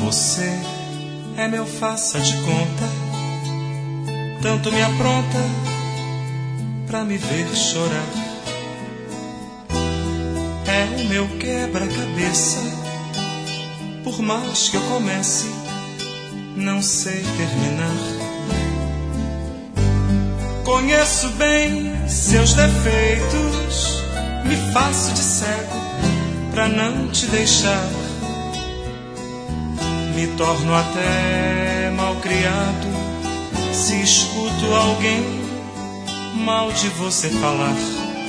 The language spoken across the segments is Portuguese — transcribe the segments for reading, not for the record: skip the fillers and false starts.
Você é meu faça de conta, tanto me apronta pra me ver chorar. É o meu quebra-cabeça, por mais que eu comece, não sei terminar. Conheço bem seus defeitos, me faço de cego pra não te deixar. Me torno até malcriado se escuto alguém mal de você falar.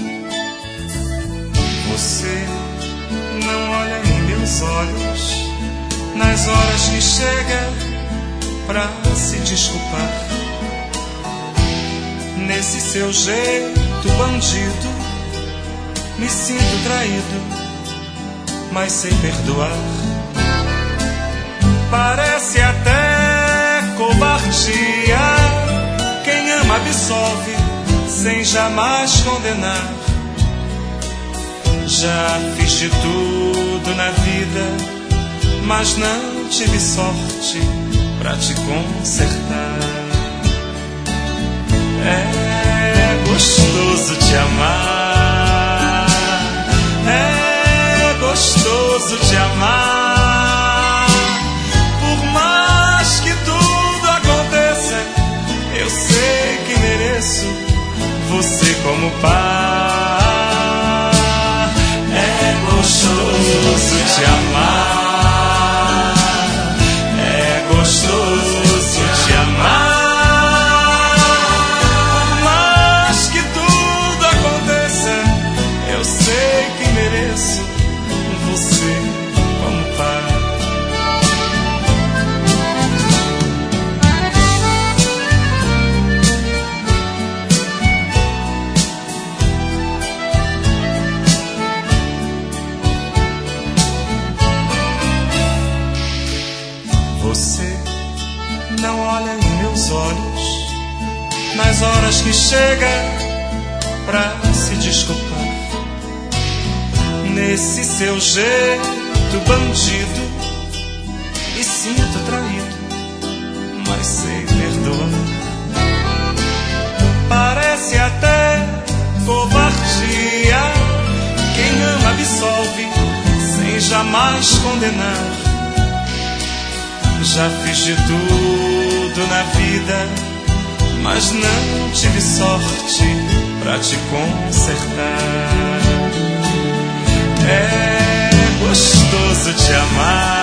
Você não olha em meus olhos nas horas que chega pra se desculpar. Nesse seu jeito bandido me sinto traído, mas sei perdoar. Parece até covardia, quem ama absolve sem jamais condenar. Já fiz de tudo na vida, mas não tive sorte pra te consertar. É gostoso te amar, é gostoso te amar. Por mais que tudo aconteça, eu sei que mereço você como par. É gostoso te amar, é gostoso te amar. Você não olha em meus olhos nas horas que chega pra se desculpar. Nesse seu jeito bandido me sinto traído, mas sei perdoar. Parece até covardia, quem ama absolve sem jamais condenar. Já fiz de tudo na vida, mas não tive sorte pra te consertar. É gostoso te amar,